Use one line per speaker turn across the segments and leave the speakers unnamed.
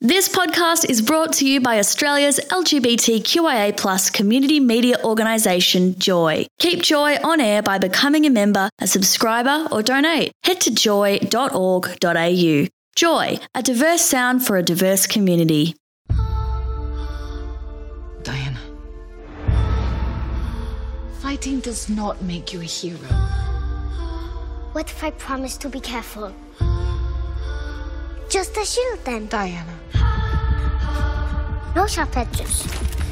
This podcast is brought to you by Australia's LGBTQIA+ community media organisation, Joy. Keep Joy on air by becoming a member, a subscriber or donate. Head to joy.org.au. Joy, a diverse sound for a diverse community.
Diana, fighting does not make you a hero.
What if I promise to be careful? Just a shield then.
Diana.
No sharp edges.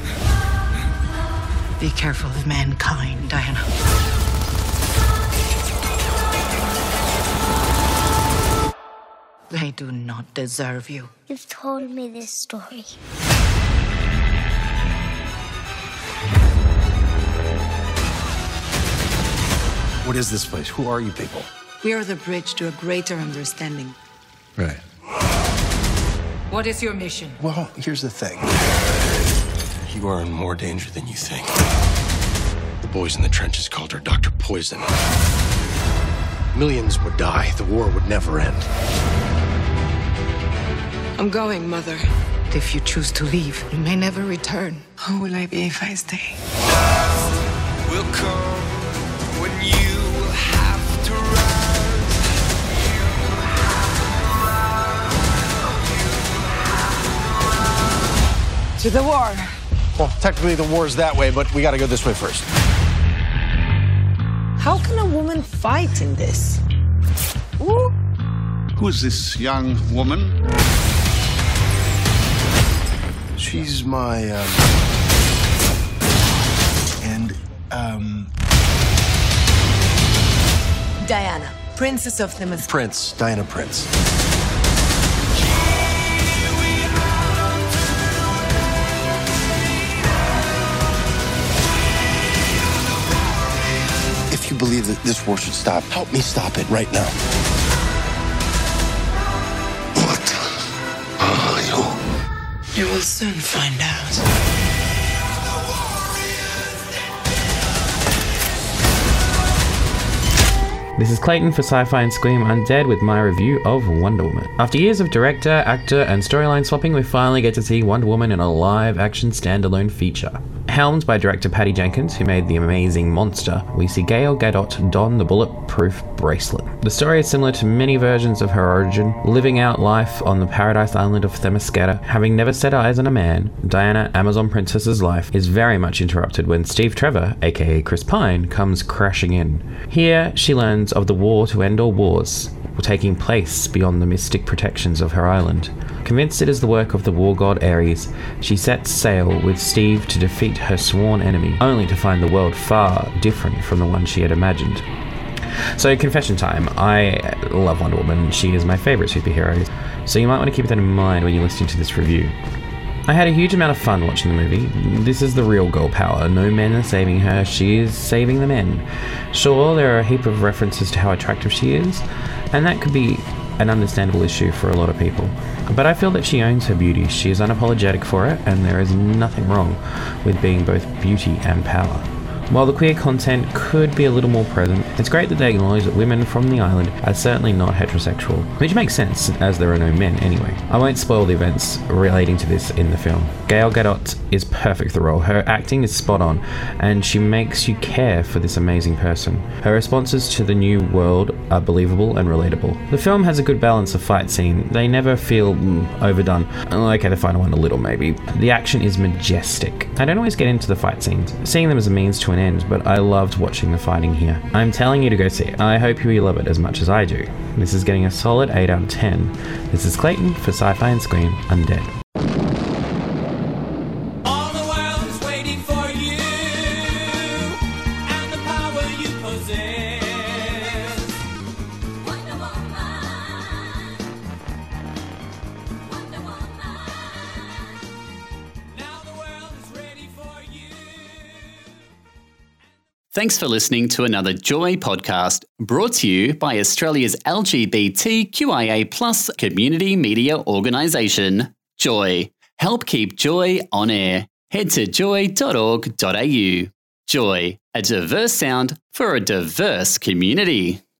Be careful of mankind, Diana. They do not deserve you.
You've told me this story.
What is this place? Who are you people?
We are the bridge to a greater understanding.
Right.
What is your mission?
Well, here's the thing. You are in more danger than you think. The boys in the trenches called her Dr. Poison. Millions would die. The war would never end.
I'm going, Mother.
If you choose to leave, you may never return. Who will I be if I stay?
Will come when you will have to rise.
To the war.
Well, technically the war's that way, but we gotta go this way first.
How can a woman fight in this? Ooh.
Who is this young woman?
She's my,
Diana, Princess of Themyscira.
Prince. Diana Prince. If you believe that this war should stop, help me stop it right now. What are you?
You will soon find out.
This is Clayton for Sci-Fi and Scream Undead with my review of Wonder Woman. After years of director, actor, and storyline swapping, we finally get to see Wonder Woman in a live-action standalone feature. Helmed by director Patty Jenkins, who made the amazing Monster, we see Gal Gadot don the bulletproof bracelet. The story is similar to many versions of her origin, living out life on the paradise island of Themyscira. Having never set eyes on a man, Diana, Amazon Princess's life is very much interrupted when Steve Trevor, aka Chris Pine, comes crashing in. Here, she learns of the war to end all wars, taking place beyond the mystic protections of her island. Convinced it is the work of the war god Ares, she sets sail with Steve to defeat her sworn enemy, only to find the world far different from the one she had imagined. So, confession time. I love Wonder Woman. She is my favourite superhero, so you might want to keep that in mind when you're listening to this review. I had a huge amount of fun watching the movie. This is the real girl power. No men are saving her, she is saving the men. Sure, there are a heap of references to how attractive she is, and that could be an understandable issue for a lot of people. But I feel that she owns her beauty, she is unapologetic for it, and there is nothing wrong with being both beauty and power. While the queer content could be a little more present, it's great that they acknowledge that women from the island are certainly not heterosexual, which makes sense as there are no men anyway. I won't spoil the events relating to this in the film. Gal Gadot is perfect for the role. Her acting is spot on, and she makes you care for this amazing person. Her responses to the new world are believable and relatable. The film has a good balance of fight scene. They never feel overdone. Okay, the final one a little maybe. The action is majestic. I don't always get into the fight scenes, seeing them as a means to an end, but I loved watching the fighting here. I'm telling you to go see it. I hope you love it as much as I do. This is getting a solid 8 out of 10. This is Clayton for Sci-Fi and Scream Undead.
All the world is waiting for you and the power you possess. Wonder Woman. Wonder Woman. Now the world is ready for you.
Thanks for listening to another Joy podcast brought to you by Australia's LGBTQIA+ community media organisation, Joy. Help keep Joy on air. Head to joy.org.au. Joy, a diverse sound for a diverse community.